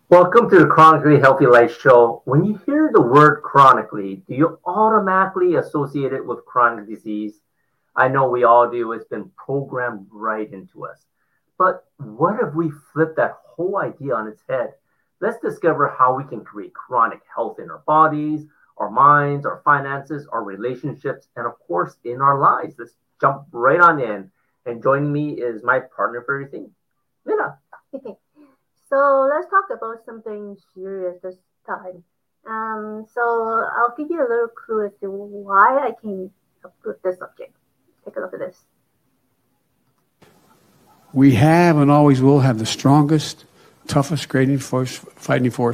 Welcome to the Chronically Healthy Life Show. When you hear the word chronically, do you automatically associate it with chronic disease? I know we all do. It's been programmed right into us. But what if we flip that whole idea on its head? Let's discover how we can create chronic health in our bodies, our minds, our finances, our relationships, and of course, in our lives. Let's jump right on in. And joining me is my partner for everything, Lina. So let's talk about something serious this time. So I'll give you a little clue as to why I came up with this subject. Take a look at this. We have and always will have the strongest, toughest fighting force.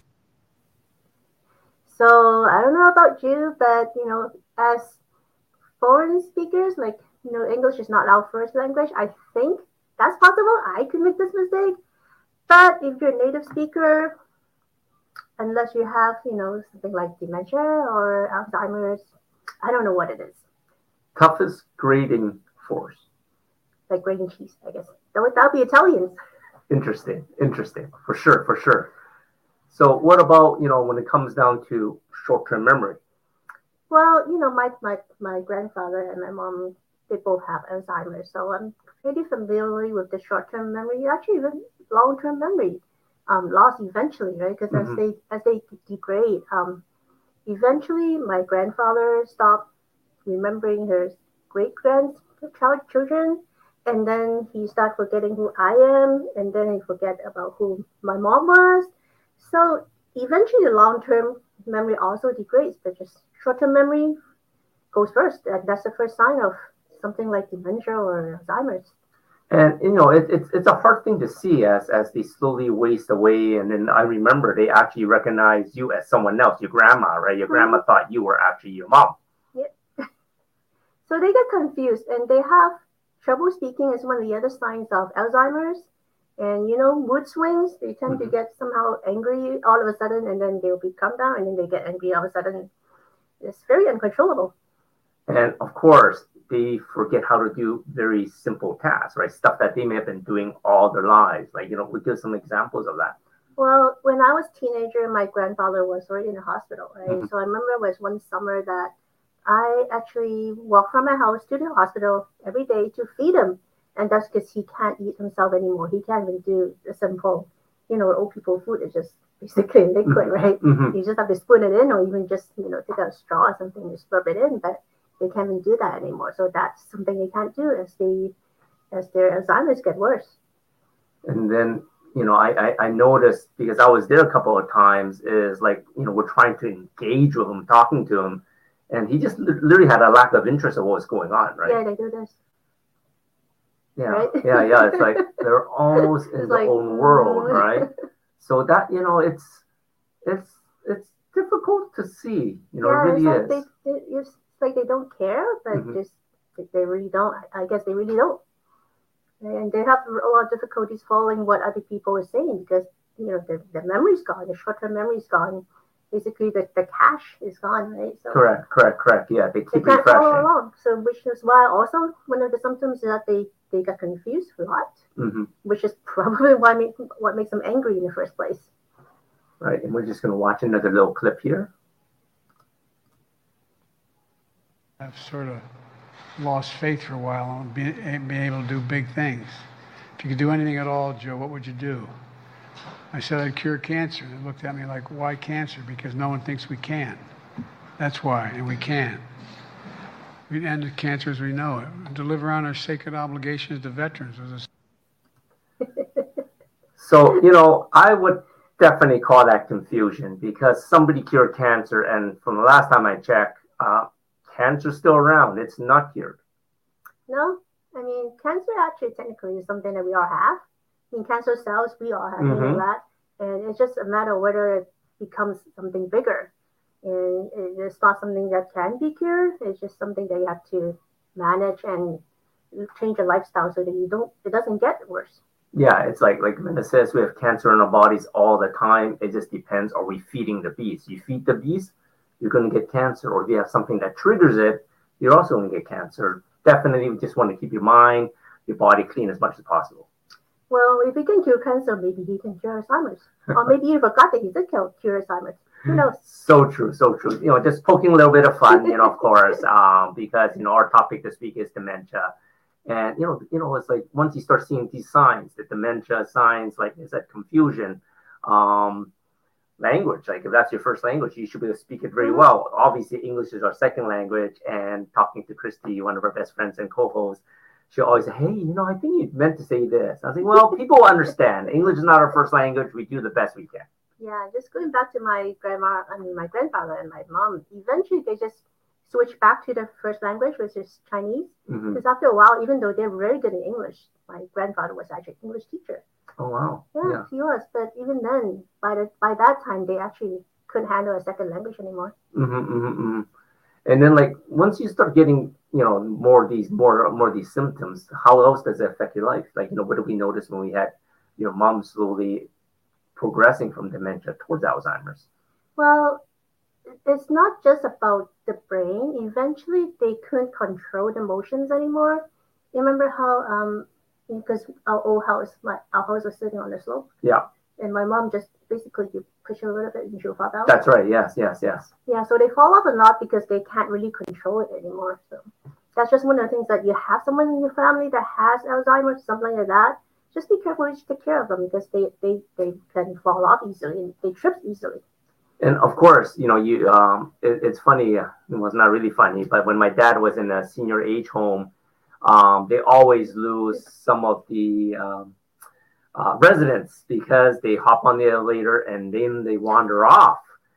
So I don't know about you, but as foreign speakers, like English is not our first language. I think that's possible. I could make this mistake, but if you're a native speaker, unless you have something like dementia or Alzheimer's, I don't know what it is. Toughest grading force. Like grating cheese, I guess. That'll be Italians. Interesting. For sure. So what about, when it comes down to short-term memory? Well, my grandfather and my mom, they both have Alzheimer's, so I'm pretty familiar with the short-term memory, actually even long-term memory loss eventually, right? Because as they degrade, eventually my grandfather stopped remembering his children, and then he started forgetting who I am, and then he forget about who my mom was. So eventually, the long-term memory also degrades, but just short-term memory goes first. And that's the first sign of something like dementia or Alzheimer's. And it's a hard thing to see as they slowly waste away. And then I remember they actually recognize you as someone else, your grandma, right? Your grandma thought you were actually your mom. Yeah. So they get confused and they have trouble speaking is one of the other signs of Alzheimer's. And mood swings, they tend to get somehow angry all of a sudden, and then they'll be calm down, and then they get angry all of a sudden. It's very uncontrollable. And of course, they forget how to do very simple tasks, right? Stuff that they may have been doing all their lives. Like, we give some examples of that. Well, when I was a teenager, my grandfather was already in the hospital, right? So I remember it was one summer that I actually walked from my house to the hospital every day to feed him. And that's because he can't eat himself anymore. He can't even do the simple, old people food is just basically liquid, right? You just have to spoon it in or even just, take a straw or something and slurp it in. But they can't even do that anymore. So that's something they can't do as their Alzheimer's get worse. And then, I noticed because I was there a couple of times is like, we're trying to engage with him, talking to him. And he just literally had a lack of interest in what was going on, right? Yeah, they do this. Yeah, right? yeah. It's like they're almost in their own world, right? So that it's difficult to see. It really is. It's like they don't care, but just they really don't. I guess they really don't, and they have a lot of difficulties following what other people are saying because the memory's gone, the short-term memory's gone. Basically, the cache is gone, right? So correct. Yeah, they keep can't refreshing. follow along. So, which is why also one of the symptoms is that they got confused a lot, which is probably what makes them angry in the first place. Right, and we're just going to watch another little clip here. I've sort of lost faith for a while on being able to do big things. If you could do anything at all, Joe, what would you do? I said I'd cure cancer. They looked at me like, why cancer? Because no one thinks we can. That's why, and we can. We end cancer as we know it. Deliver on our sacred obligations to veterans. So, I would definitely call that confusion because somebody cured cancer, and from the last time I checked, cancer's still around. It's not cured. No, I mean, cancer actually technically is something that we all have. I mean, cancer cells, we all have that. And it's just a matter of whether it becomes something bigger. And it's not something that can be cured. It's just something that you have to manage and change your lifestyle so that it doesn't get worse. Yeah, it's like Linda says, we have cancer in our bodies all the time. It just depends. Are we feeding the beast? You feed the beast, you're going to get cancer. Or if you have something that triggers it, you're also going to get cancer. Definitely, we just want to keep your mind, your body clean as much as possible. Well, if he can cure cancer, maybe he can cure Alzheimer's. Or maybe he forgot that he did cure Alzheimer's. Who knows? So true, so true. Just poking a little bit of fun, of course, because our topic this week is dementia, and it's like once you start seeing these signs, the dementia signs, like is that confusion, language. Like if that's your first language, you should be able to speak it very well. Obviously, English is our second language, and talking to Christy, one of our best friends and co-hosts, she'll always say, "Hey, I think you meant to say this." I was like, "Well, people understand. English is not our first language. We do the best we can." Yeah, just going back to my grandfather and my mom, eventually they just switched back to the first language, which is Chinese. Because after a while, even though they're very good in English, my grandfather was actually an English teacher. Oh, wow. Yeah, he was. But even then, by that time, they actually couldn't handle a second language anymore. And then, like, once you start getting, more of these symptoms, how else does it affect your life? Like, what did we notice when we had, mom slowly progressing from dementia towards Alzheimer's? Well, it's not just about the brain. Eventually, they couldn't control the emotions anymore. You remember how, because our old house, our house was sitting on the slope? Yeah. And my mom just basically push it a little bit and she'll fall down. That's right. Yes. Yeah, so they fall off a lot because they can't really control it anymore. So that's just one of the things that you have someone in your family that has Alzheimer's, something like that. Just be careful to take care of them because they can fall off easily and they trip easily. And of course, it's funny. It was not really funny, but when my dad was in a senior age home, they always lose some of the residents because they hop on the elevator and then they wander off,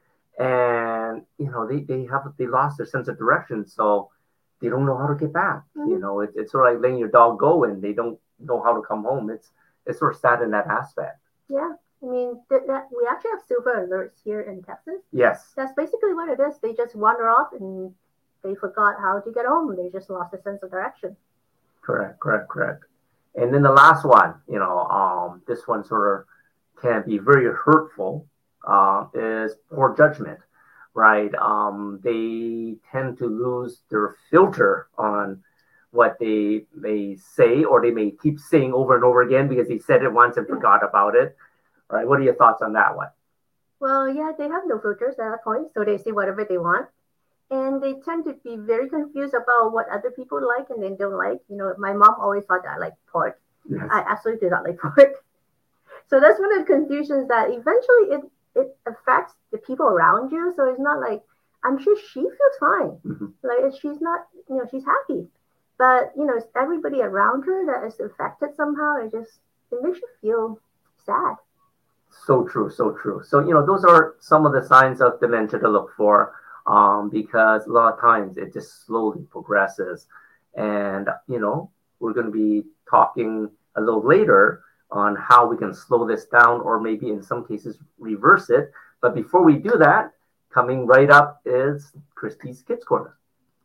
and they lost their sense of direction, so they don't know how to get back. It's sort of like letting your dog go and they don't know how to come home. It's sort of sad in that aspect. Yeah, I mean we actually have silver alerts here in Texas. Yes, that's basically what it is. They just wander off and they forgot how to get home. They just lost a sense of direction. Correct. And then the last one, this one sort of can be very hurtful, is poor judgment, right? They tend to lose their filter on what they say, or they may keep saying over and over again because they said it once and forgot about it, right? What are your thoughts on that one? Well, yeah, they have no filters at that point, so they say whatever they want. And they tend to be very confused about what other people like and they don't like. My mom always thought that I like pork. Yes. I absolutely do not like pork. So that's one of the confusions that eventually it affects the people around you. So it's not like, I'm sure she feels fine. Like she's not, she's happy. But, it's everybody around her that is affected somehow. It makes you feel sad. So true. So, those are some of the signs of dementia to look for. Because a lot of times it just slowly progresses. And, we're going to be talking a little later on how we can slow this down or maybe in some cases reverse it. But before we do that, coming right up is Christy's Kids Corner.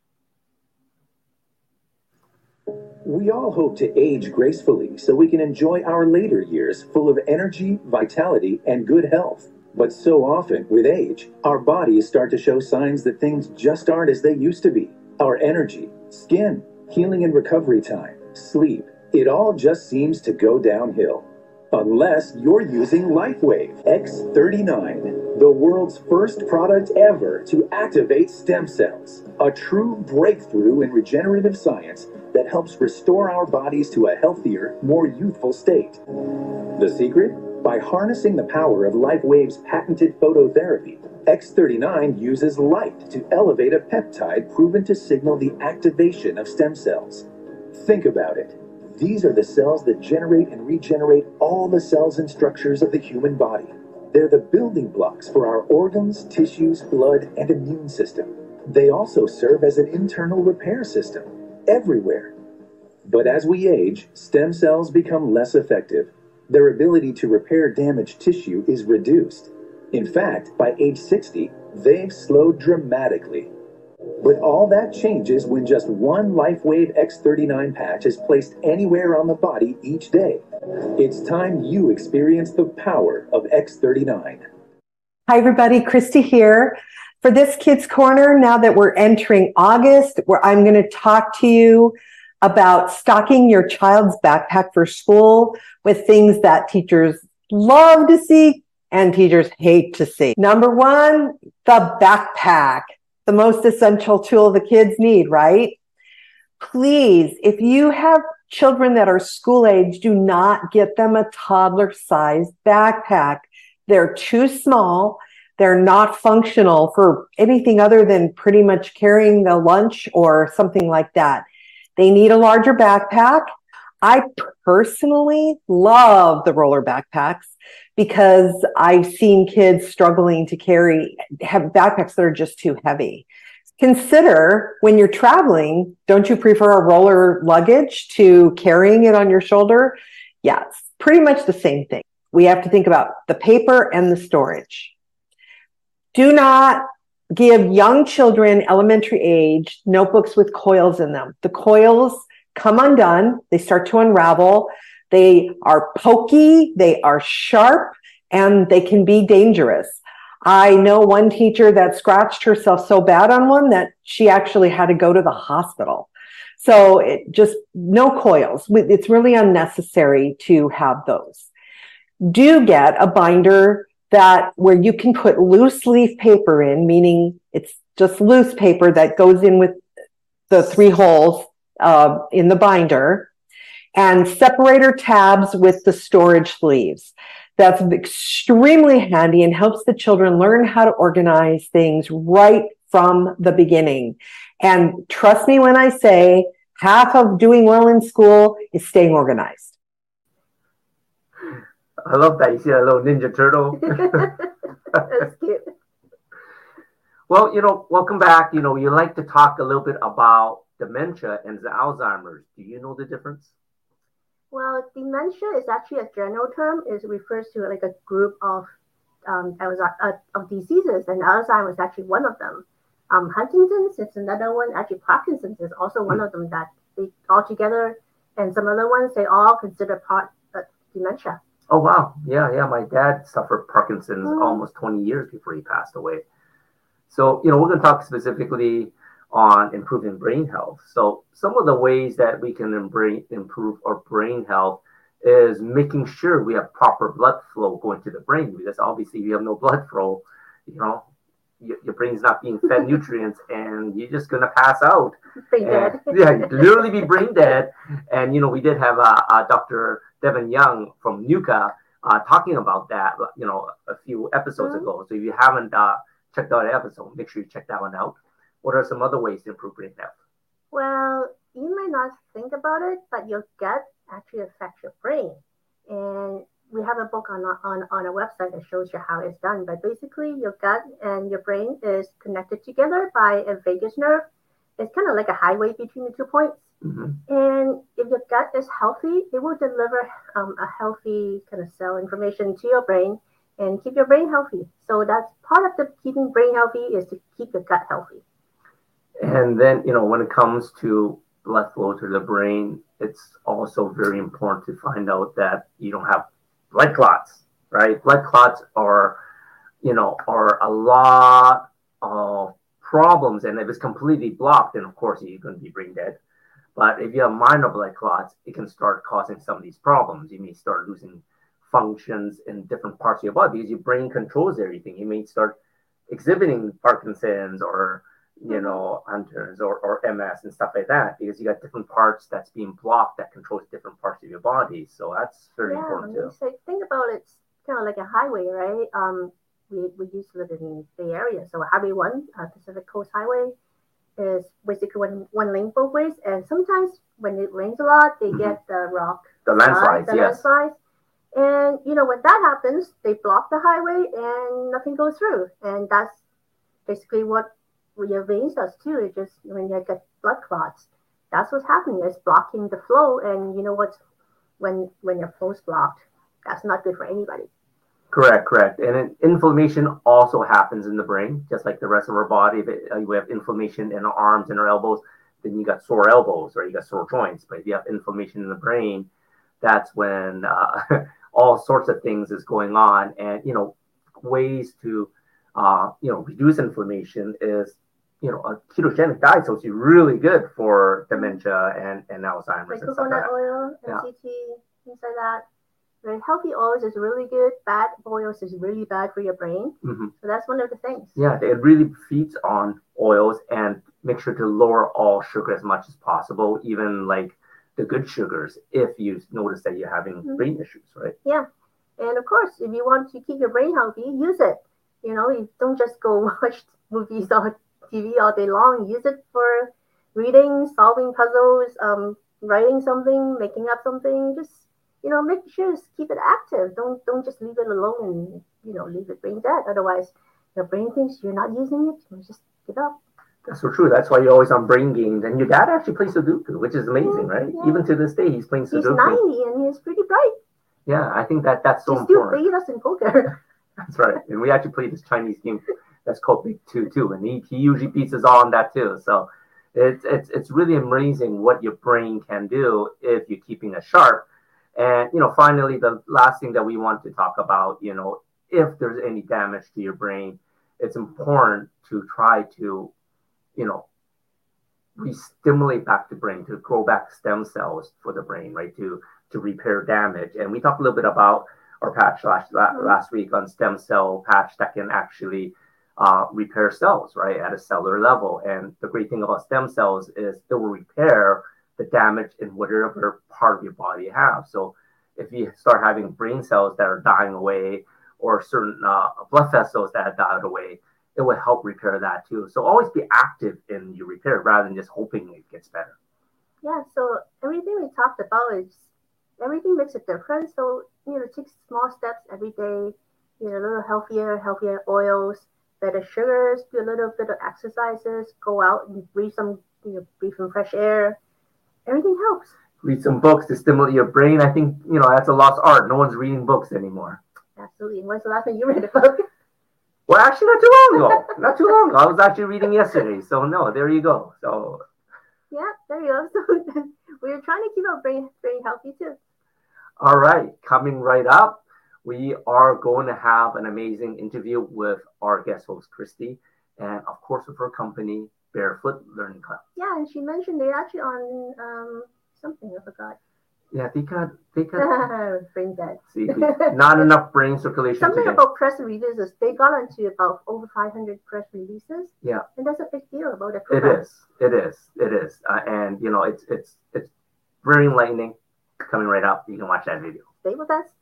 We all hope to age gracefully so we can enjoy our later years full of energy, vitality, and good health. But so often, with age, our bodies start to show signs that things just aren't as they used to be. Our energy, skin, healing and recovery time, sleep, it all just seems to go downhill. Unless you're using LifeWave X39, the world's first product ever to activate stem cells. A true breakthrough in regenerative science that helps restore our bodies to a healthier, more youthful state. The secret? By harnessing the power of LifeWave's patented phototherapy, X39 uses light to elevate a peptide proven to signal the activation of stem cells. Think about it. These are the cells that generate and regenerate all the cells and structures of the human body. They're the building blocks for our organs, tissues, blood, and immune system. They also serve as an internal repair system everywhere. But as we age, stem cells become less effective. Their ability to repair damaged tissue is reduced. In fact, by age 60, they've slowed dramatically. But all that changes when just one LifeWave X39 patch is placed anywhere on the body each day. It's time you experience the power of X39. Hi, everybody. Christy here. For this Kids Corner, now that we're entering August, where I'm going to talk to you about stocking your child's backpack for school with things that teachers love to see and teachers hate to see. Number one, the backpack, the most essential tool the kids need, right? Please, if you have children that are school age, do not get them a toddler-sized backpack. They're too small. They're not functional for anything other than pretty much carrying the lunch or something like that. They need a larger backpack. I personally love the roller backpacks because I've seen kids struggling to have backpacks that are just too heavy. Consider when you're traveling, don't you prefer a roller luggage to carrying it on your shoulder? Yeah, it's pretty much the same thing. We have to think about the paper and the storage. Do not give young children, elementary age, notebooks with coils in them. The coils come undone. They start to unravel. They are pokey. They are sharp, and they can be dangerous. I know one teacher that scratched herself so bad on one that she actually had to go to the hospital. So no coils. It's really unnecessary to have those. Do get a binder where you can put loose leaf paper in, meaning it's just loose paper that goes in with the 3 holes in the binder, and separator tabs with the storage sleeves. That's extremely handy and helps the children learn how to organize things right from the beginning. And trust me when I say half of doing well in school is staying organized. I love that. You see that little Ninja Turtle? That's cute. Well, welcome back. You like to talk a little bit about dementia and the Alzheimer's. Do you know the difference? Well, dementia is actually a general term. It refers to like a group of diseases, and Alzheimer's is actually one of them. Huntington's is another one. Actually, Parkinson's is also one of them that they all together, and some other ones they all consider part of dementia. Oh, wow. Yeah. My dad suffered Parkinson's almost 20 years before he passed away. So, we're going to talk specifically on improving brain health. So some of the ways that we can improve our brain health is making sure we have proper blood flow going to the brain, because obviously if you have no blood flow, your brain's not being fed nutrients and you're just going to pass out. Brain dead. Yeah, literally be brain dead. And, we did have Dr. Devin Young from NUCA talking about that, a few episodes ago. So if you haven't checked out an episode, make sure you check that one out. What are some other ways to improve brain health? Well, you may not think about it, but your gut actually affects your brain. And we have a book on our website that shows you how it's done. But basically, your gut and your brain is connected together by a vagus nerve. It's kind of like a highway between the 2 points. Mm-hmm. And if your gut is healthy, it will deliver a healthy kind of cell information to your brain and keep your brain healthy. So that's part of the keeping brain healthy, is to keep your gut healthy. And then, when it comes to blood flow to the brain, it's also very important to find out that you don't have blood clots, right? Blood clots are a lot of problems. And if it's completely blocked, then of course you're going to be brain dead. But if you have minor blood clots, it can start causing some of these problems. You may start losing functions in different parts of your body because your brain controls everything. You may start exhibiting Parkinson's or Hunter's or MS and stuff like that, because you got different parts that's being blocked that controls different parts of your body. So that's very important too. So think about it, it's kind of like a highway, right? We used to live in the Bay Area, so Highway 1, Pacific Coast Highway, is basically one lane both ways. And sometimes when it rains a lot, they get the landslides. Landslides. And when that happens, they block the highway and nothing goes through. And that's basically what your veins does too. It just, when you get blood clots, that's what's happening. It's blocking the flow. And when your flow's blocked, that's not good for anybody. Correct. And inflammation also happens in the brain, just like the rest of our body. If we have inflammation in our arms and our elbows, then you got sore elbows or you got sore joints. But if you have inflammation in the brain, that's when all sorts of things is going on. And, ways to, reduce inflammation is a ketogenic diet is supposed to be really good for dementia and Alzheimer's Like and stuff like coconut that. oil, MCT, things like that. Very healthy oils is really good. Bad oils is really bad for your brain. Mm-hmm. So that's one of the things. Yeah, it really feeds on oils, and make sure to lower all sugar as much as possible, even like the good sugars, if you notice that you're having brain issues, right? Yeah. And of course, if you want to keep your brain healthy, use it. You don't just go watch movies on TV all day long. Use it for reading, solving puzzles, writing something, making up something. Just make sure to keep it active. Don't just leave it alone and leave it brain dead. Otherwise, your brain thinks you're not using it. You just give up. That's so true. That's why you're always on brain games. And your dad actually plays Sudoku, which is amazing, right? Yeah. Even to this day, he's playing Sudoku. He's 90 and he's pretty bright. Yeah, I think that's so important. He still beat us in poker. That's right. And we actually played this Chinese game that's called Big Two too, and he usually beats us all on that too. So it's really amazing what your brain can do if you're keeping it sharp. And finally, the last thing that we want to talk about, if there's any damage to your brain, it's important to try to, re-stimulate back the brain, to grow back stem cells for the brain, right? To repair damage. And we talked a little bit about our patch last week on stem cell patch that can actually repair cells, right, at a cellular level. And the great thing about stem cells is it will repair the damage in whatever part of your body you have. So if you start having brain cells that are dying away, or certain blood vessels that have died away, it will help repair that too. So always be active in your repair rather than just hoping it gets better. Yeah, so everything we talked about is everything makes a difference. So, take small steps every day, a little healthier oils, better sugars, do a little bit of exercises, go out and breathe some fresh air. Everything helps. Read some books to stimulate your brain. I think, that's a lost art. No one's reading books anymore. Absolutely. When's the last time you read a book? Well, actually, not too long ago. Not too long ago. I was actually reading yesterday. So, no, there you go. So, yeah, there you go. So, we're trying to keep our brain healthy too. All right. Coming right up, we are going to have an amazing interview with our guest host, Christy, and of course, with her company, Barefoot Learning Club. Yeah, and she mentioned they're actually on something, I forgot. Yeah, they got brain dead. See, not enough brain circulation. Something about press releases. They got onto about over 500 press releases. Yeah, and that's a big deal about the program. It is, and it's very enlightening. Coming right up, you can watch that video. Stay with us.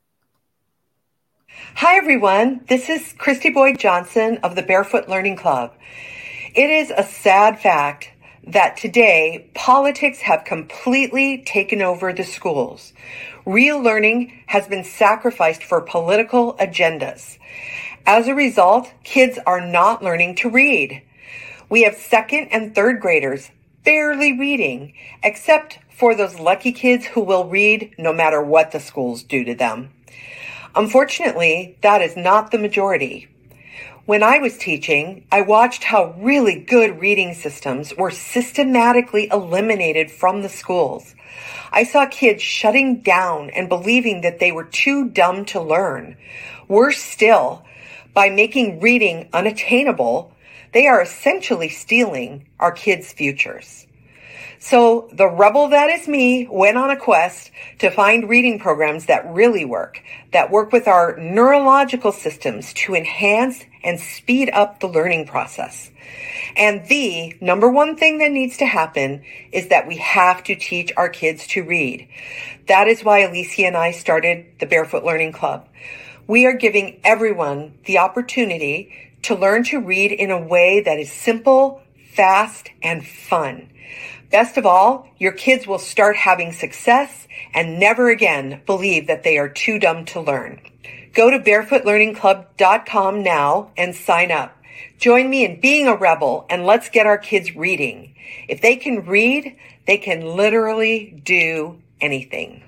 Hi everyone, this is Christy Boyd Johnson of the Barefoot Learning Club. It is a sad fact that today politics have completely taken over the schools. Real learning has been sacrificed for political agendas. As a result, kids are not learning to read. We have second and third graders barely reading, except for those lucky kids who will read no matter what the schools do to them. Unfortunately, that is not the majority. When I was teaching, I watched how really good reading systems were systematically eliminated from the schools. I saw kids shutting down and believing that they were too dumb to learn. Worse still, by making reading unattainable, they are essentially stealing our kids' futures. So the rebel that is me went on a quest to find reading programs that really work, that work with our neurological systems to enhance and speed up the learning process. And the number one thing that needs to happen is that we have to teach our kids to read. That is why Alicia and I started the Barefoot Learning Club. We are giving everyone the opportunity to learn to read in a way that is simple, fast, and fun. Best of all, your kids will start having success and never again believe that they are too dumb to learn. Go to barefootlearningclub.com now and sign up. Join me in being a rebel and let's get our kids reading. If they can read, they can literally do anything.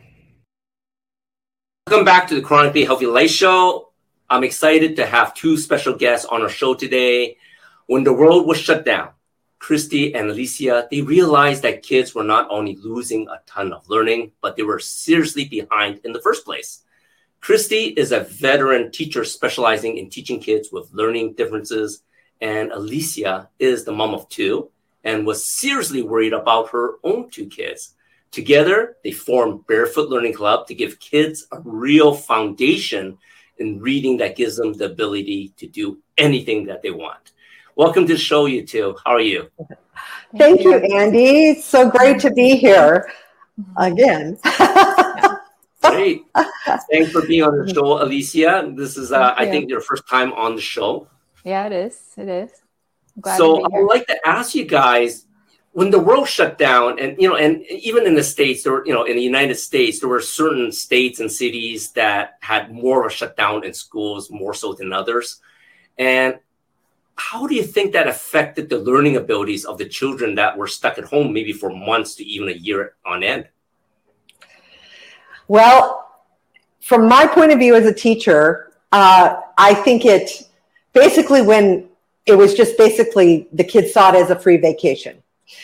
Welcome back to the Chronically Healthy Life Show. I'm excited to have two special guests on our show today. When the world was shut down, Christy and Alicia, they realized that kids were not only losing a ton of learning, but they were seriously behind in the first place. Christy is a veteran teacher specializing in teaching kids with learning differences And Alicia is the mom of two and was seriously worried about her own two kids. Together, they formed Barefoot Learning Club to give kids a real foundation in reading that gives them the ability to do anything that they want. Welcome to the show, you two. How are you? Thank you, Andy. It's so great to be here again. Great. Thanks for being on the show, Alicia. This is, I think, your first time on the show. Yeah, it is. It is. So I would like to ask you guys, when the world shut down, and and even in the States, or in the United States, there were certain states and cities that had more of a shutdown in schools, more so than others. And how do you think that affected the learning abilities of the children that were stuck at home, maybe for months to even a year on end? Well, from my point of view as a teacher, I think it basically, when it was just basically the kids saw it as a free vacation.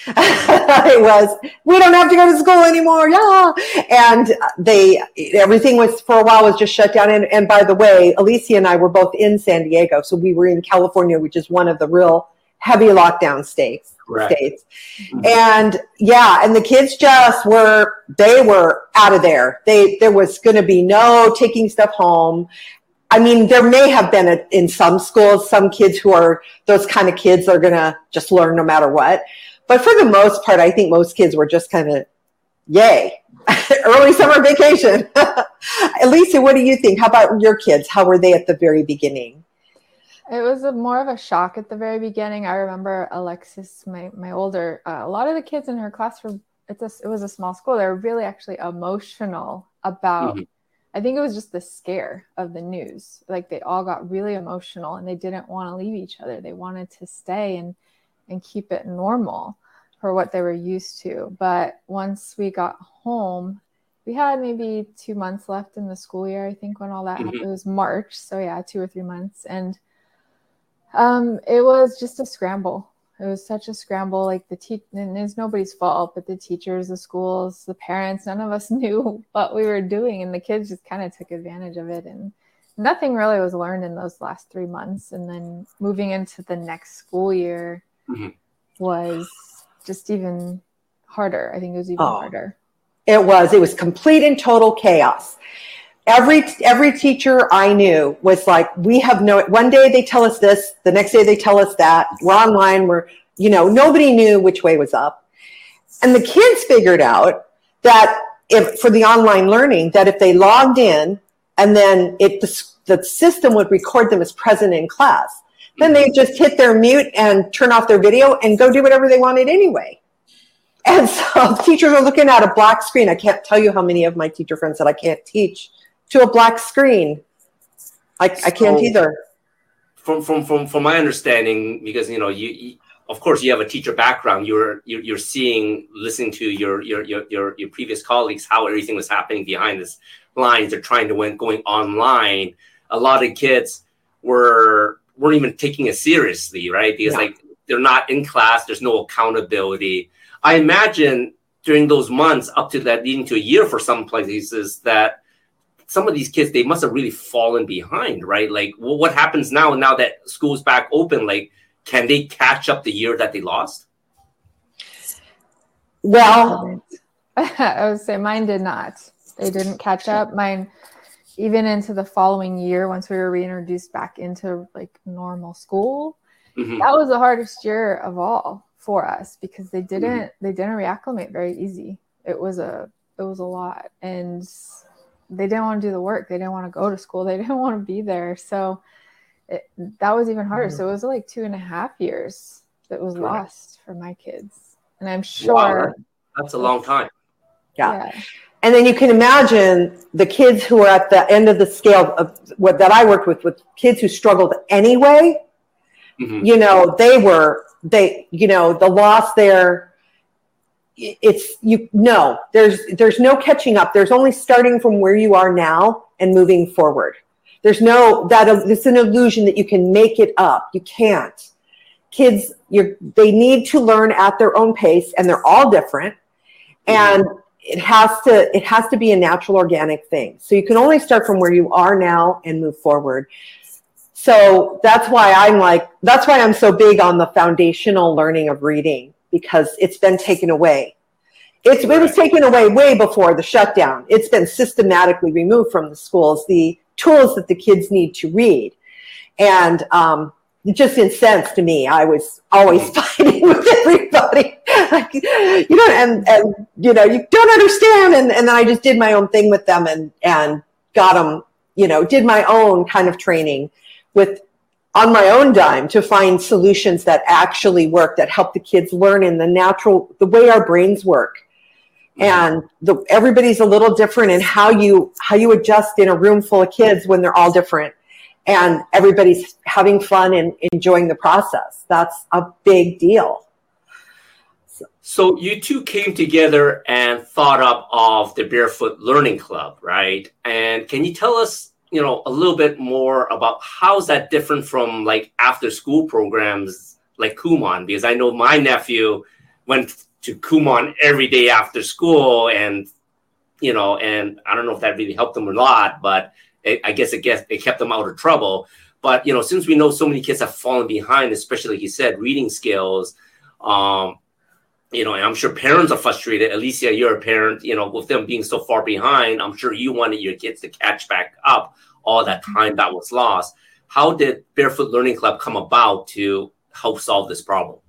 It was, we don't have to go to school anymore. Yeah. And everything was for a while was just shut down. And by the way, Alicia and I were both in San Diego. So we were in California, which is one of the real heavy lockdown states. Mm-hmm. And yeah, and the kids just they were out of there. There was going to be no taking stuff home. I mean, there may have been in some schools, some kids who are those kind of kids are going to just learn no matter what. But for the most part, I think most kids were just kind of, yay, early summer vacation. Alicia, what do you think? How about your kids? How were they at the very beginning? It was more of a shock at the very beginning. I remember Alexis, my older, a lot of the kids in her class it was a small school. They were really actually emotional about, I think it was just the scare of the news. Like they all got really emotional and they didn't want to leave each other. They wanted to stay and keep it normal for what they were used to. But once we got home, we had maybe 2 months left in the school year, I think, when all that happened. It was March. So yeah, 2 or 3 months. And it was just a scramble. It was such a scramble. Like and it's nobody's fault, but the teachers, the schools, the parents, none of us knew what we were doing. And the kids just kind of took advantage of it. And nothing really was learned in those last 3 months. And then moving into the next school year was just even harder. I think it was even harder. It was complete and total chaos. Every teacher I knew was like, one day they tell us this, the next day they tell us that. We're online, nobody knew which way was up. And the kids figured out that for the online learning, that if they logged in and then the system would record them as present in class, then they just hit their mute and turn off their video and go do whatever they wanted anyway. And so teachers are looking at a black screen. I can't tell you how many of my teacher friends said, I can't teach to a black screen. I can't either. From my understanding, because you of course you have a teacher background, you're listening to your previous colleagues how everything was happening behind the lines. They're trying to going online. A lot of kids weren't even taking it seriously, right? Because they're not in class. There's no accountability. I imagine during those months up to that, leading to a year for some places, that some of these kids, they must have really fallen behind, right? Like, well, what happens now that school's back open? Like, can they catch up the year that they lost? Well, I would say mine did not. They didn't catch up. Mine, even into the following year, once we were reintroduced back into like normal school, that was the hardest year of all for us because they didn't reacclimate very easy. It was a lot, and they didn't want to do the work. They didn't want to go to school. They didn't want to be there. So that was even harder. So it was like 2.5 years that was lost for my kids. And I'm sure that's a long time. Yeah. And then you can imagine the kids who are at the end of the scale of that I worked with kids who struggled anyway. The loss there, there's no catching up. There's only starting from where you are now and moving forward. There's it's an illusion that you can make it up. You can't. Kids, they need to learn at their own pace, and they're all different. And it has to be a natural, organic thing. So you can only start from where you are now and move forward. So that's why I'm so big on the foundational learning of reading, because it's been taken away. It was taken away way before the shutdown. It's been systematically removed from the schools, the tools that the kids need to read. And it just incensed me. I was always fighting with everybody. Like, you don't understand. And then I just did my own thing with them and got them, did my own kind of training on my own dime to find solutions that actually work, that help the kids learn in the way our brains work. And everybody's a little different in how you adjust in a room full of kids when they're all different, and everybody's having fun and enjoying the process. That's a big deal. So you two came together and thought up of the Barefoot Learning Club, right? And can you tell us, a little bit more about how's that different from like after school programs like Kumon? Because I know my nephew went to Kumon every day after school, and and I don't know if that really helped them or not, but I guess it kept them out of trouble. But since we know so many kids have fallen behind, especially like you said, reading skills, and I'm sure parents are frustrated. Alicia, you're a parent, with them being so far behind. I'm sure you wanted your kids to catch back up all that time that was lost. How did Barefoot Learning Club come about to help solve this problem?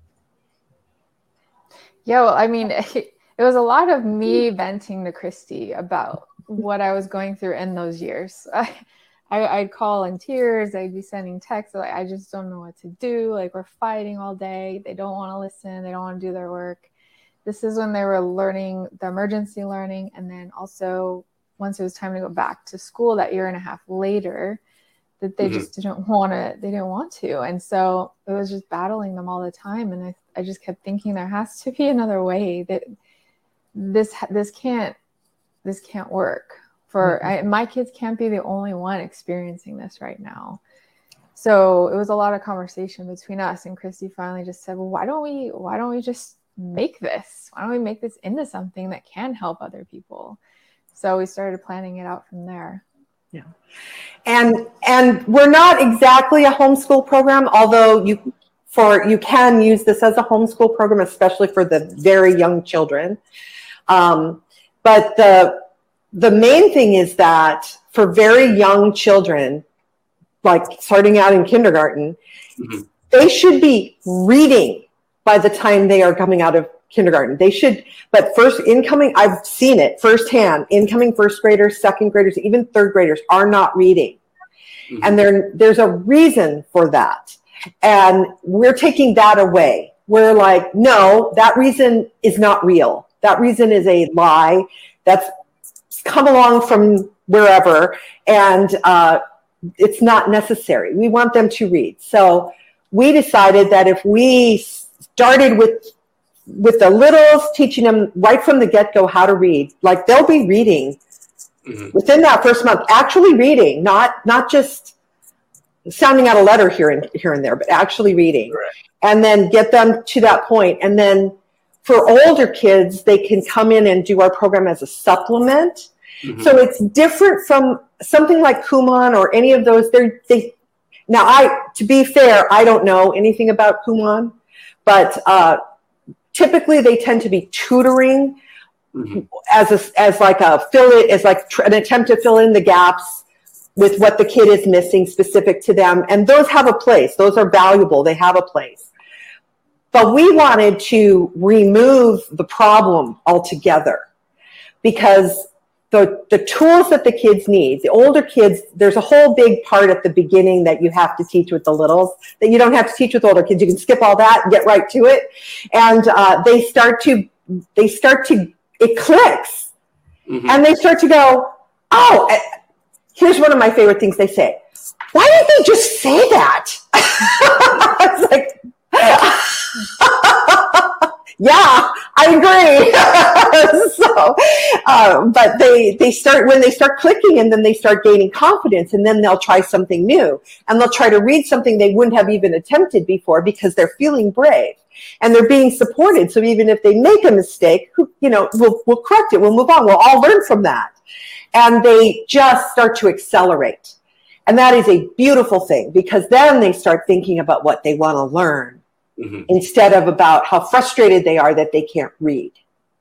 Yeah, well, I mean, it was a lot of me venting to Christy about what I was going through in those years. I'd call in tears. I'd be sending texts like, I just don't know what to do. Like, we're fighting all day. They don't want to listen. They don't want to do their work. This is when they were learning the emergency learning. And then also once it was time to go back to school that year and a half later, that they just didn't want to. And so it was just battling them all the time. And I just kept thinking there has to be another way, that this can't work. My kids can't be the only one experiencing this right now. So it was a lot of conversation between us, and Christy finally just said, well, why don't we just make this? Why don't we make this into something that can help other people? So we started planning it out from there. Yeah. And we're not exactly a homeschool program, although you can use this as a homeschool program, especially for the very young children. But the main thing is that for very young children, like starting out in kindergarten, they should be reading by the time they are coming out of kindergarten. They should, but I've seen it firsthand, incoming first graders, second graders, even third graders are not reading. And there's a reason for that. And we're taking that away. We're like, no, that reason is not real. That reason is a lie that's come along from wherever, and it's not necessary. We want them to read. So we decided that if we started with the littles, teaching them right from the get-go how to read, like they'll be reading within that first month, actually reading, not just sounding out a letter here and there, but actually reading. Right. And then get them to that point. And then for older kids, they can come in and do our program as a supplement. So it's different from something like Kumon or any of those. Now, to be fair, I don't know anything about Kumon, but typically they tend to be tutoring as like an attempt to fill in the gaps with what the kid is missing specific to them. And those have a place. Those are valuable. They have a place. But we wanted to remove the problem altogether, because the tools that the kids need, the older kids, there's a whole big part at the beginning that you have to teach with the littles that you don't have to teach with older kids. You can skip all that and get right to it. And it clicks. And they start to go, oh, here's one of my favorite things they say. Why didn't they just say that? It's like, yeah, I agree. But when they start clicking, and then they start gaining confidence, and then they'll try something new, and they'll try to read something they wouldn't have even attempted before because they're feeling brave and they're being supported. So even if they make a mistake, we'll correct it. We'll move on. We'll all learn from that. And they just start to accelerate. And that is a beautiful thing, because then they start thinking about what they want to learn instead of about how frustrated they are that they can't read.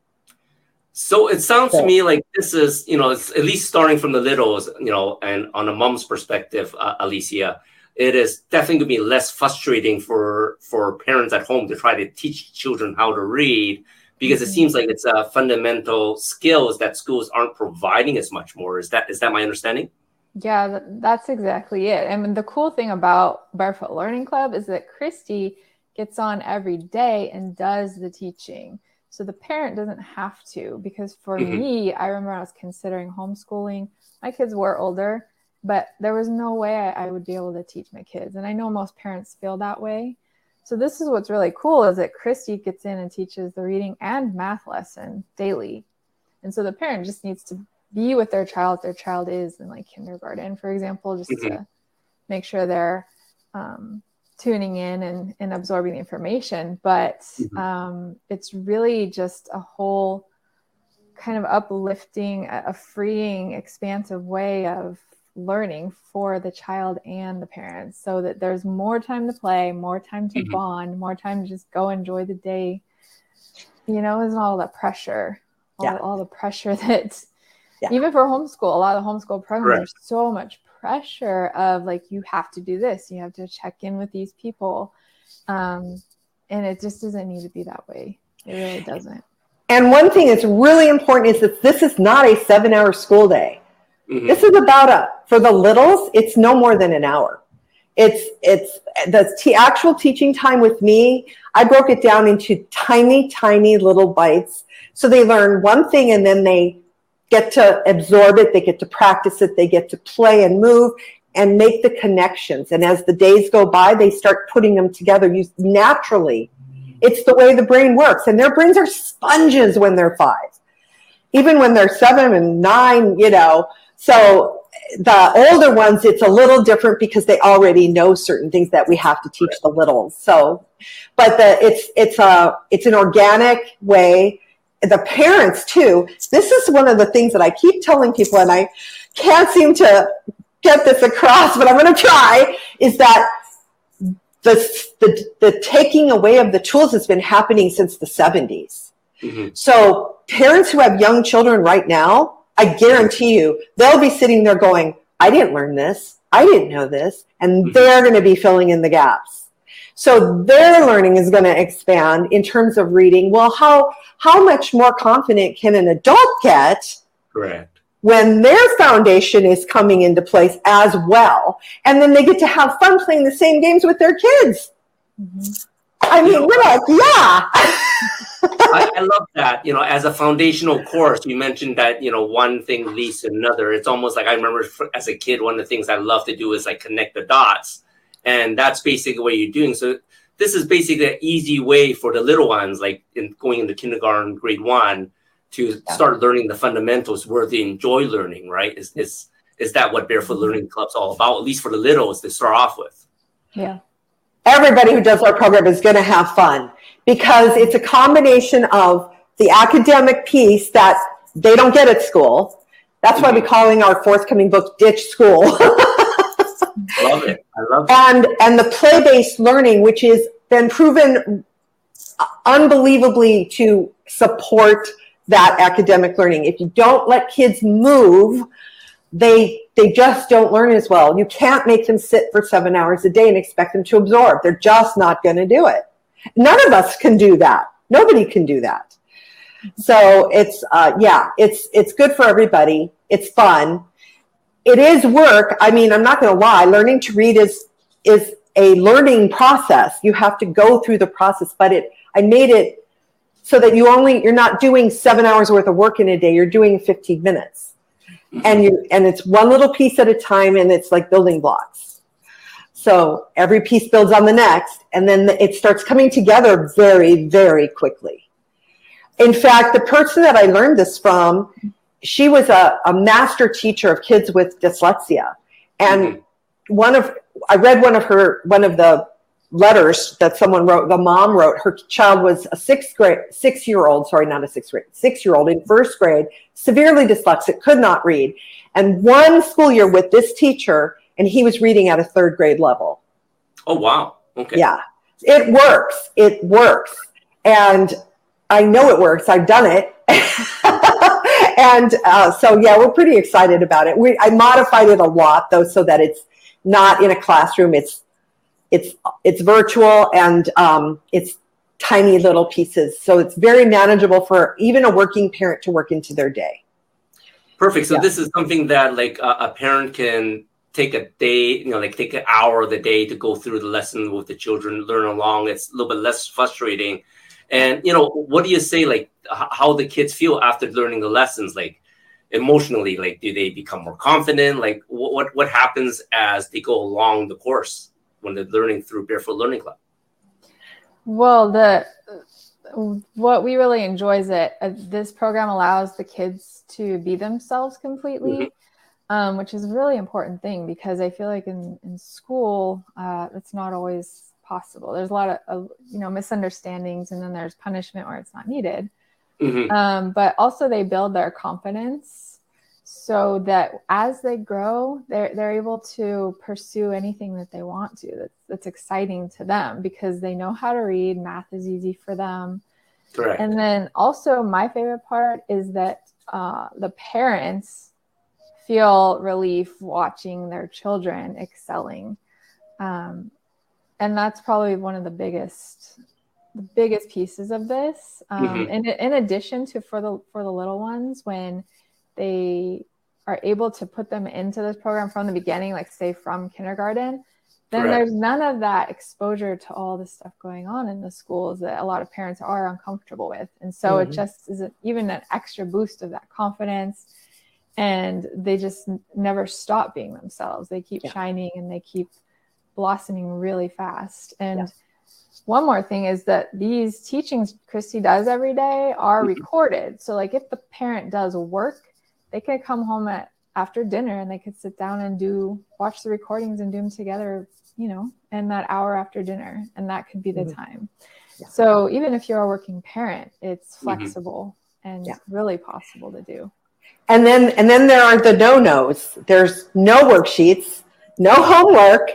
So it sounds to me like this is, it's at least starting from the littles, and on a mom's perspective, Alicia, it is definitely going to be less frustrating for parents at home to try to teach children how to read, because it seems like it's fundamental skills that schools aren't providing as much more. Is that my understanding? Yeah, that's exactly it. I mean, the cool thing about Barefoot Learning Club is that Christy gets on every day and does the teaching. So the parent doesn't have to, because for me, I remember I was considering homeschooling. My kids were older, but there was no way I would be able to teach my kids. And I know most parents feel that way. So this is what's really cool, is that Christy gets in and teaches the reading and math lesson daily. And so the parent just needs to be with their child if their child is in like kindergarten, for example, just to make sure they're tuning in and absorbing the information. But it's really just a whole kind of uplifting, a freeing, expansive way of learning for the child and the parents, so that there's more time to play, more time to bond, more time to just go enjoy the day. Isn't all that pressure, all the pressure that even for homeschool, a lot of the homeschool programs, there's so much pressure of like, you have to do this, you have to check in with these people. And it just doesn't need to be that way. It really doesn't. And one thing that's really important is that this is not a 7-hour school day. This is about for the littles, it's no more than an hour. It's the actual teaching time with me. I broke it down into tiny, tiny little bites. So they learn one thing and then they get to absorb it. They get to practice it. They get to play and move and make the connections. And as the days go by, they start putting them together naturally. It's the way the brain works. And their brains are sponges when they're 5, even when they're 7 and 9, So the older ones, it's a little different because they already know certain things that we have to teach the littles. So, but it's an organic way. The parents too. This is one of the things that I keep telling people, and I can't seem to get this across, but I'm going to try, is that the taking away of the tools has been happening since the 70s. So parents who have young children right now, I guarantee you, they'll be sitting there going, I didn't learn this. I didn't know this. And they're going to be filling in the gaps. So their learning is going to expand in terms of reading. Well, how much more confident can an adult get when their foundation is coming into place as well? And then they get to have fun playing the same games with their kids. I mean, we're like, I love that. As a foundational course, you mentioned that, one thing leads to another. It's almost like I remember as a kid, one of the things I love to do is like connect the dots. And that's basically what you're doing. So this is basically an easy way for the little ones, like going into kindergarten, grade 1, to start learning the fundamentals where they enjoy learning, right? Is that what Barefoot Learning Club's all about, at least for the littles to start off with? Yeah. Everybody who does our program is going to have fun, because it's a combination of the academic piece that they don't get at school. That's why we're calling our forthcoming book Ditch School. Love it. I love it. And the play-based learning, which has been proven unbelievably to support that academic learning. If you don't let kids move, they just don't learn as well. You can't make them sit for 7 hours a day and expect them to absorb. They're just not going to do it. None of us can do that. Nobody can do that. So it's good for everybody. It's fun. It is work. I mean, I'm not going to lie. Learning to read is a learning process. You have to go through the process, but I made it so that you're not doing 7 hours worth of work in a day. You're doing 15 minutes. And it's one little piece at a time, and it's like building blocks. So every piece builds on the next, and then it starts coming together very, very quickly. In fact, the person that I learned this from, she was a master teacher of kids with dyslexia. And I read one of the letters that someone wrote, the mom wrote. Her child was a 6-year-old in first grade, severely dyslexic, could not read. And one school year with this teacher, and he was reading at a 3rd grade level. Oh, wow. Okay. Yeah, it works. It works. And I know it works. I've done it. And so, yeah, we're pretty excited about it. I modified it a lot, though, so that it's not in a classroom. It's virtual, and it's tiny little pieces. So it's very manageable for even a working parent to work into their day. Perfect. So this is something that like a parent can take a day, like take an hour of the day to go through the lesson with the children, learn along. It's a little bit less frustrating. And, what do you say, like how the kids feel after learning the lessons, like emotionally, like do they become more confident? Like what happens as they go along the course when they're learning through Barefoot Learning Club? Well, what we really enjoy is that this program allows the kids to be themselves completely, which is a really important thing, because I feel like in school, it's not always possible. There's a lot of misunderstandings, and then there's punishment where it's not needed. But also they build their confidence so that as they grow, they're able to pursue anything that they want to, that's exciting to them, because they know how to read. Math is easy for them. Correct. And then also my favorite part is that the parents feel relief watching their children excelling. And that's probably one of the biggest pieces of this. In addition to for the little ones, when they are able to put them into this program from the beginning, like say from kindergarten, then there's none of that exposure to all this stuff going on in the schools that a lot of parents are uncomfortable with. And so it just is even an extra boost of that confidence, and they just never stop being themselves. They keep shining, and they keep blossoming really fast. And one more thing is that these teachings Christy does every day are recorded. So like if the parent does work, they could come home after dinner, and they could sit down and watch the recordings and do them together, in that hour after dinner. And that could be the time. So even if you're a working parent, it's flexible and really possible to do. And then there are the no-nos. There's no worksheets, no homework,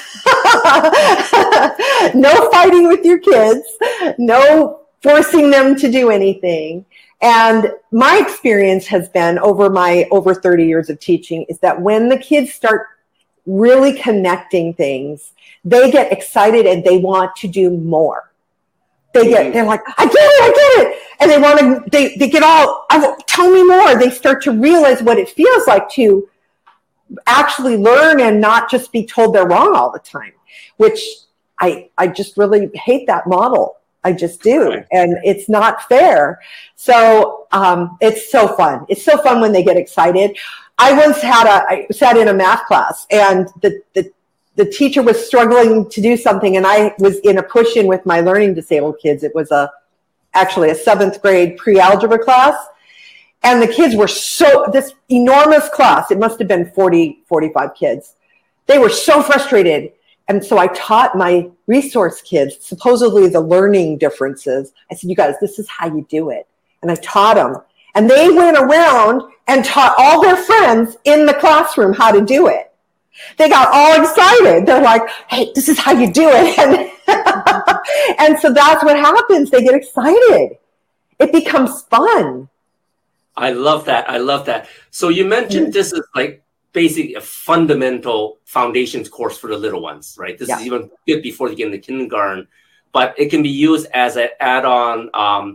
no fighting with your kids, no forcing them to do anything. And my experience has been over 30 years of teaching is that when the kids start really connecting things, they get excited and they want to do more. They're like, I get it. And they get all, tell me more. They start to realize what it feels like to actually learn and not just be told they're wrong all the time, which I just really hate that model. I just do. Right. And it's not fair. So it's so fun. It's so fun when they get excited. I sat in a math class, and the teacher was struggling to do something, and I was in a push-in with my learning disabled kids. It was actually a 7th grade pre-algebra class. And the kids were this enormous class, it must have been 40, 45 kids. They were so frustrated. And so I taught my resource kids, supposedly the learning differences. I said, you guys, this is how you do it. And I taught them. And they went around and taught all their friends in the classroom how to do it. They got all excited. They're like, hey, this is how you do it. And so that's what happens. They get excited. It becomes fun. I love that. So you mentioned this is like basically a fundamental foundations course for the little ones, right? This is even good before they get into kindergarten, but it can be used as an add-on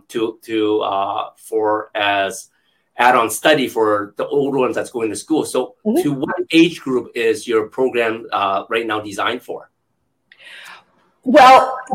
as add-on study for the older ones that's going to school. So to what age group is your program right now designed for? Well,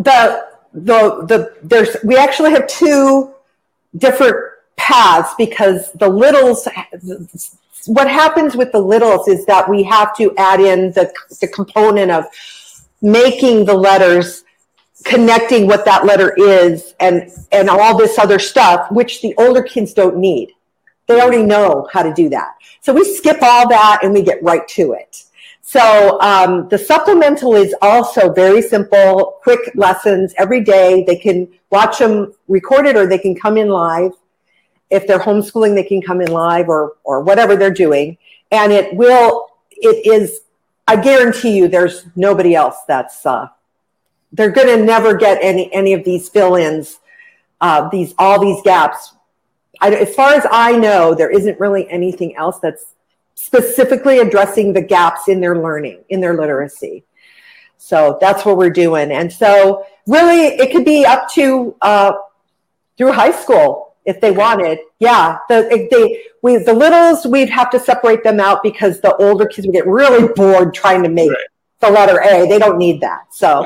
we actually have 2 different paths, because the littles, what happens with the littles is that we have to add in the component of making the letters, connecting what that letter is, and all this other stuff, which the older kids don't need. They already know how to do that. So we skip all that and we get right to it. So the supplemental is also very simple, quick lessons every day. They can watch them recorded, or they can come in live. If they're homeschooling, they can come in live or whatever they're doing. And it is I guarantee you there's nobody else that's, they're going to never get any of these fill-ins, all these gaps. As far as I know, there isn't really anything else that's specifically addressing the gaps in their learning, in their literacy. So that's what we're doing. And so really it could be up to through high school if they wanted. Yeah, the littles, we'd have to separate them out because the older kids would get really bored trying to make the letter A. They don't need that. So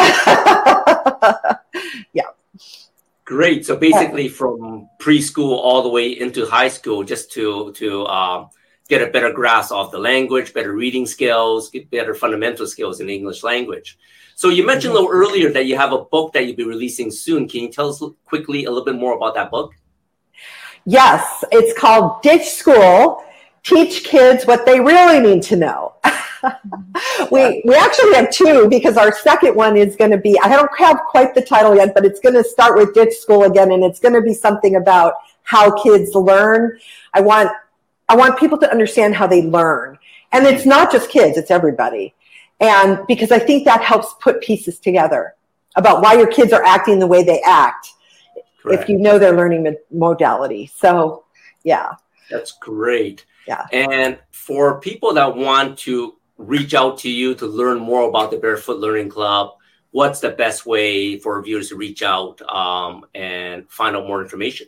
yeah. Great. So basically from preschool all the way into high school, just to get a better grasp of the language, better reading skills, get better fundamental skills in the English language. So you mentioned a little earlier that you have a book that you'll be releasing soon. Can you tell us quickly a little bit more about that book? Yes, it's called Ditch School, Teach Kids What They Really Need to Know. We actually have two because our second one is going to be, I don't have quite the title yet, but it's going to start with Ditch School again, and it's going to be something about how kids learn. I want people to understand how they learn. And it's not just kids, it's everybody. And because I think that helps put pieces together about why your kids are acting the way they act. Correct. If you know their learning modality. So, yeah. That's great. Yeah. And for people that want to reach out to you to learn more about the Barefoot Learning Club, what's the best way for viewers to reach out and find out more information?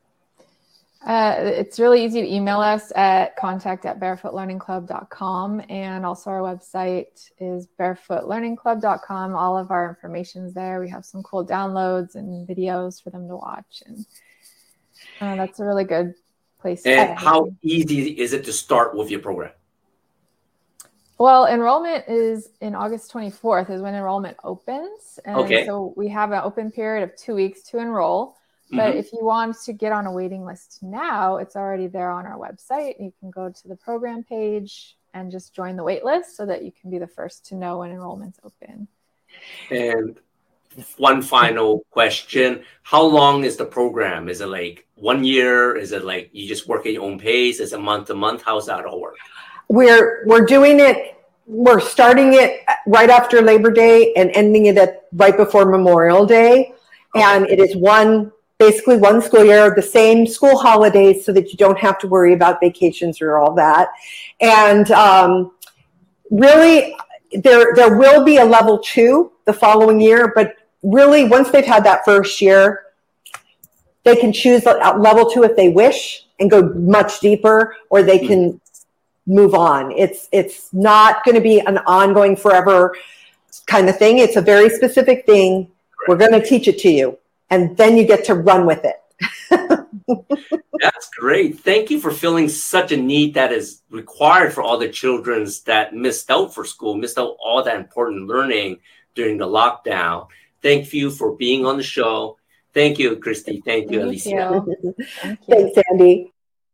It's really easy to email us at contact@barefootlearningclub.com, and also our website is barefootlearningclub.com. All of our information's there. We have some cool downloads and videos for them to watch, and that's a really good place. And how easy is it to start with your program? Well, enrollment is in August 24th is when enrollment opens. And so we have an open period of 2 weeks to enroll. But if you want to get on a waiting list now, it's already there on our website. You can go to the program page and just join the wait list so that you can be the first to know when enrollment's open. And one final question. How long is the program? Is it like 1 year? Is it like you just work at your own pace? Is it month to month? How's that all work? We're doing it. We're starting it right after Labor Day and ending it right before Memorial Day. And it is basically one school year, the same school holidays so that you don't have to worry about vacations or all that. And really, there will be a level 2 the following year, but really once they've had that first year, they can choose level 2 if they wish and go much deeper, or they can move on. It's not going to be an ongoing forever kind of thing. It's a very specific thing. We're going to teach it to you, and then you get to run with it. That's great. Thank you for filling such a need that is required for all the children that missed out for school, missed out all that important learning during the lockdown. Thank you for being on the show. Thank you, Christy. Thank you, Alicia. Thanks, Sandy.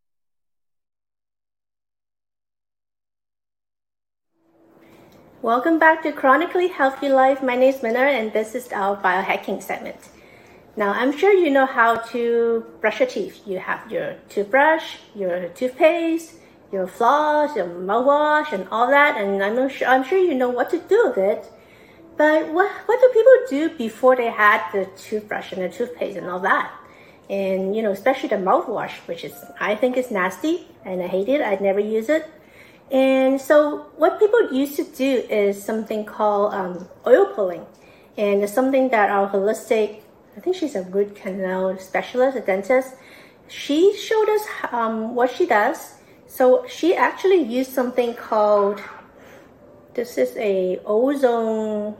Welcome back to Chronically Healthy Life. My name is Minna, and this is our biohacking segment. Now, I'm sure you know how to brush your teeth. You have your toothbrush, your toothpaste, your floss, your mouthwash, and all that. And I'm sure you know what to do with it. But what do people do before they had the toothbrush and the toothpaste and all that? And, especially the mouthwash, which I think is nasty, and I hate it. I'd never use it. And so what people used to do is something called oil pulling. And it's something that our holistic, I think she's a root canal specialist, a dentist, she showed us what she does. So she actually used something called, this is a ozone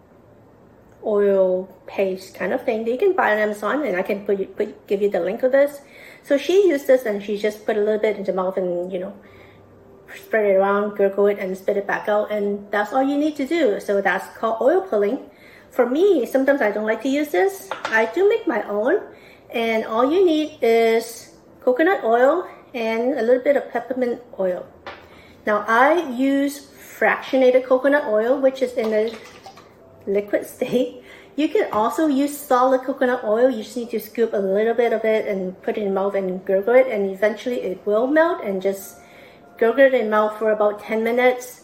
oil paste kind of thing that you can buy on Amazon, and I can give you the link of this. So she used this, and she just put a little bit into the mouth and, spread it around, gurgle it, and spit it back out, and that's all you need to do. So that's called oil pulling. For me, sometimes I don't like to use this. I do make my own, and all you need is coconut oil and a little bit of peppermint oil. Now, I use fractionated coconut oil, which is in a liquid state. You can also use solid coconut oil. You just need to scoop a little bit of it and put it in your mouth and gurgle it, and eventually it will melt, and just gurgle it in mouth for about 10 minutes.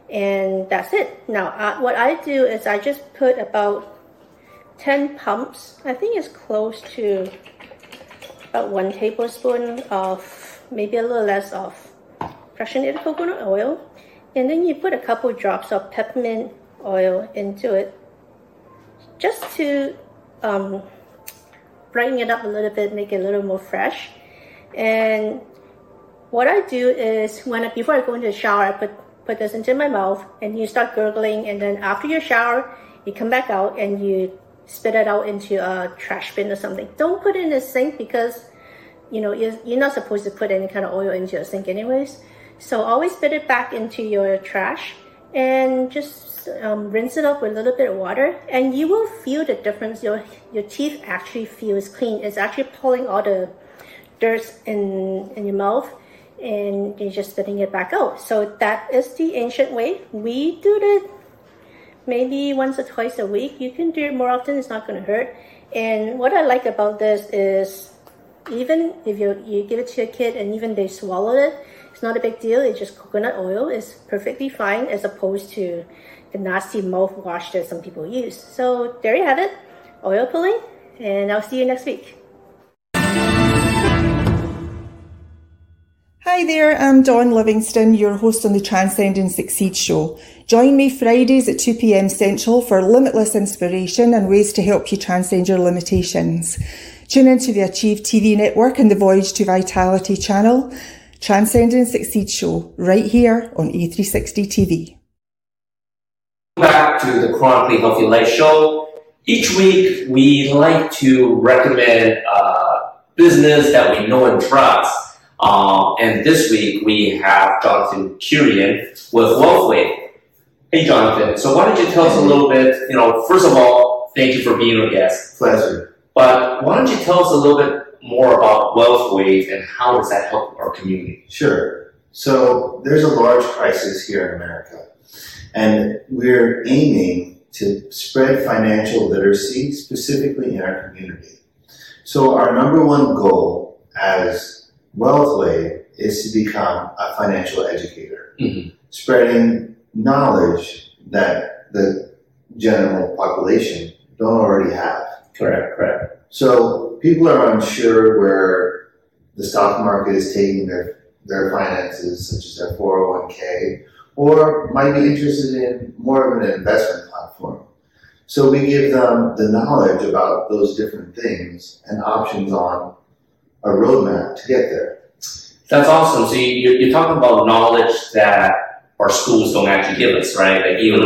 and that's it. Now, what I do is I just put about 10 pumps. I think it's close to about 1 tablespoon of, maybe a little less, of fractionated coconut oil. And then you put a couple drops of peppermint oil into it, just to brighten it up a little bit, make it a little more fresh. And what I do is, before I go into the shower, I put this into my mouth, and you start gurgling. And then after your shower, you come back out and you spit it out into a trash bin or something. Don't put it in the sink, because you're not supposed to put any kind of oil into your sink anyways. So always spit it back into your trash, and just rinse it up with a little bit of water, and you will feel the difference. Your teeth actually feels clean. It's actually pulling all the dirt in your mouth, and you're just spitting it back out. So that is the ancient way. We do it maybe once or twice a week. You can do it more often. It's not going to hurt. And what I like about this is, even if you give it to your kid and even they swallow it, it's not a big deal. It's just coconut oil. It's perfectly fine, as opposed to the nasty mouthwash that some people use. So there you have it, oil pulling, and I'll see you next week. Hi there, I'm Dawn Livingston, your host on the Transcend and Succeed show. Join me Fridays at 2 p.m. Central for limitless inspiration and ways to help you transcend your limitations. Tune into the Achieve TV network and the Voyage to Vitality channel. Transcend and Succeed show, right here on A360 TV. Back to the Chronically Healthy Life show. Each week, we like to recommend business that we know and trust. And this week, we have Jonathan Kurian with WealthWave. Hey, Jonathan. So why don't you tell us a little bit, first of all, thank you for being our guest. Pleasure. But why don't you tell us a little bit more about WealthWave and how does that help our community? Sure. So there's a large crisis here in America, and we're aiming to spread financial literacy specifically in our community. So our number one goal as WealthWave is to become a financial educator, spreading knowledge that the general population don't already have. Correct. So people are unsure where the stock market is taking their finances, such as their 401k, or might be interested in more of an investment platform. So we give them the knowledge about those different things and options on a roadmap to get there. That's awesome. So you're talking about knowledge that our schools don't actually give us, right? Like even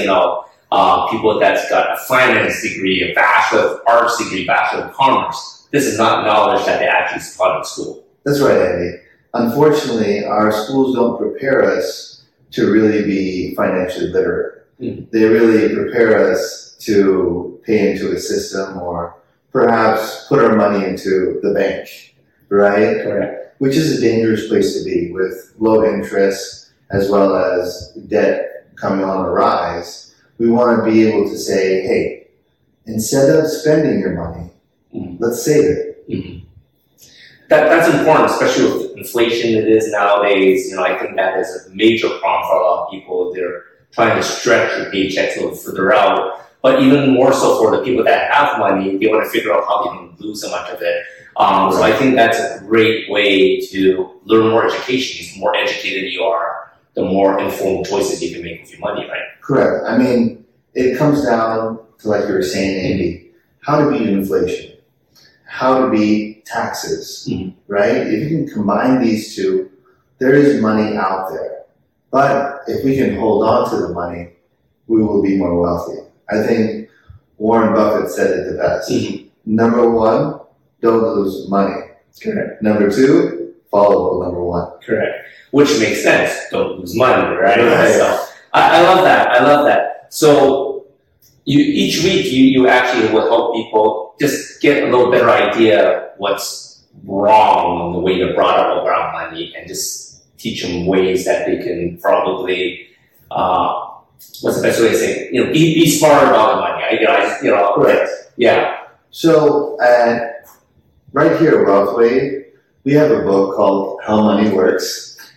people that's got a finance degree, a Bachelor of Arts degree, Bachelor of Commerce. This is not knowledge that they actually taught in school. That's right, Andy. Unfortunately, our schools don't prepare us to really be financially literate. They really prepare us to pay into a system or perhaps put our money into the bank, right? Correct. Which is a dangerous place to be with low interest as well as debt coming on the rise. We want to be able to say, hey, instead of spending your money, let's save it. That's important, especially with inflation it is nowadays. I think that is a major problem for a lot of people. They're trying to stretch their paychecks a little further out. But even more so for the people that have money, they want to figure out how they can lose so much of it. So I think that's a great way to learn more education. The more educated you are, the more informed choices you can make with your money, right? Correct. I mean, it comes down to, like you were saying, Andy, how to beat inflation, how to beat taxes, right? If you can combine these two, there is money out there. But if we can hold on to the money, we will be more wealthy. I think Warren Buffett said it the best. Number one, don't lose money. Correct. Number two, follow number one. Correct. Which makes sense. Don't lose money, right? So I love that. So each week you actually will help people just get a little better idea what's wrong in the way they're brought up around money, and just teach them ways that they can probably what's the best way to say it? Be smart about the money. Correct. Yeah. So right here at WealthWave, we have a book called How Money Works.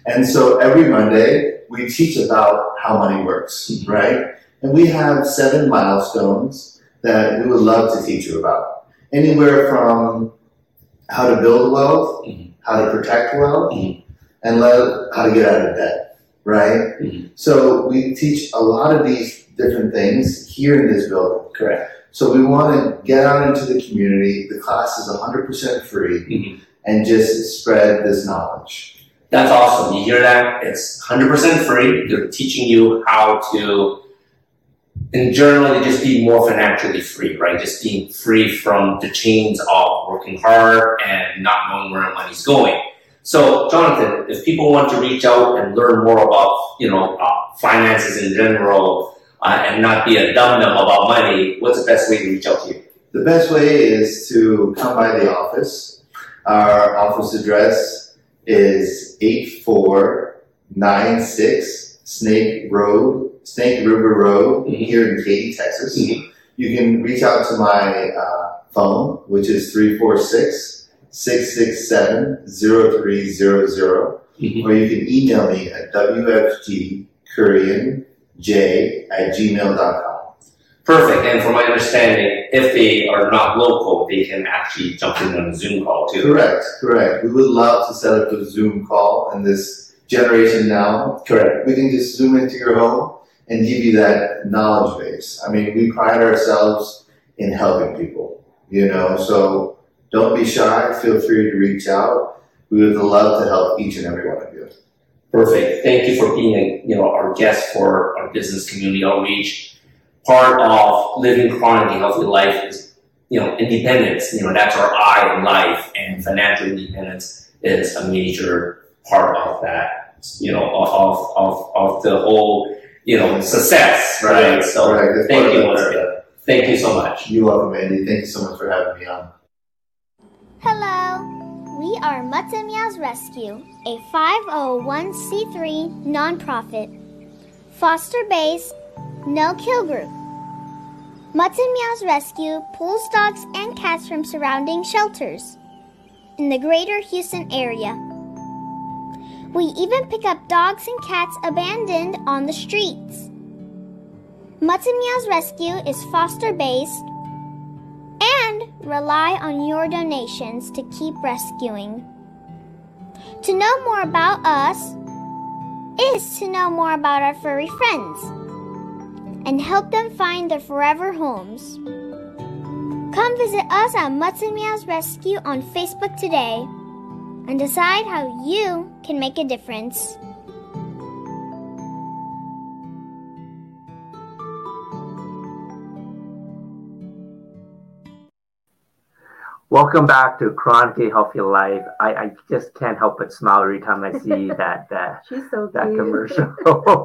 And so every Monday, we teach about how money works, right? And we have 7 milestones that we would love to teach you about. Anywhere from how to build wealth, how to protect wealth, and how to get out of debt, right? So we teach a lot of these different things here in this building. Correct. So we want to get out into the community. The class is 100% free and just spread this knowledge. That's awesome. You hear that? It's 100% free. They're teaching you how to, and generally just be more financially free, right? Just being free from the chains of working hard and not knowing where money's going. So, Jonathan, if people want to reach out and learn more about, finances in general, and not be a dum-dum about money, what's the best way to reach out to you? The best way is to come by the office. Our office address is 8496 Snake River Road here in Katy, Texas. You can reach out to my phone, which is 346-667-0300, or you can email me at wfgkoreanj@gmail.com. Perfect. And from my understanding, if they are not local, they can actually jump in on a Zoom call too. Correct. We would love to set up a Zoom call in this generation now. Correct. We can just zoom into your home and give you that knowledge base. I mean, we pride ourselves in helping people, so don't be shy. Feel free to reach out. We would love to help each and every one of you. Perfect. Thank you for being our guest for our business community outreach. Part of living chronically healthy life is, independence. That's our I in life, and financial independence is a major part of that, of the whole, success, right? So thank you once again. Thank you so much. You're welcome, Andy. Thank you so much for having me on. Hello. We are Mutts and Meows Rescue, a 501c3 nonprofit, foster-based, no-kill group. Mutts and Meows Rescue pulls dogs and cats from surrounding shelters in the greater Houston area. We even pick up dogs and cats abandoned on the streets. Mutts and Meows Rescue is foster-based and rely on your donations to keep rescuing. To know more about us is to know more about our furry friends and help them find their forever homes. Come visit us at Mutts and Meows Rescue on Facebook today and decide how you can make a difference. Welcome back to Chronically Healthy Life. I just can't help but smile every time I see that She's so that cute. commercial.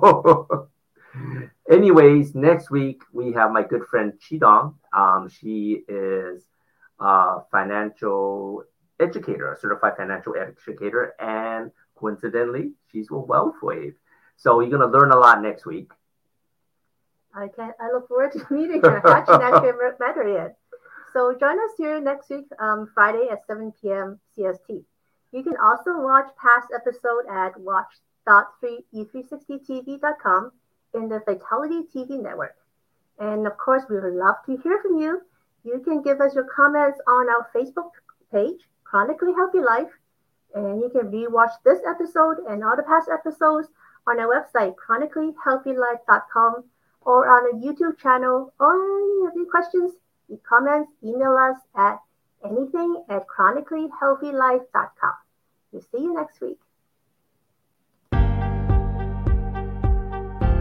Anyways, next week we have my good friend Chidong. She is a financial educator, a certified financial educator, and coincidentally, she's a Wealth Wave. So you're gonna learn a lot next week. I look forward to meeting her. Actually, I haven't met her yet. So join us here next week, Friday at 7 p.m. CST. You can also watch past episode at watch.e360tv.com in the Vitality TV network. And of course, we would love to hear from you. You can give us your comments on our Facebook page, Chronically Healthy Life. And you can rewatch this episode and all the past episodes on our website, chronicallyhealthylife.com, or on a YouTube channel. Or if you have any questions, comments, email us at anything@chronicallyhealthylife.com. We'll see you next week.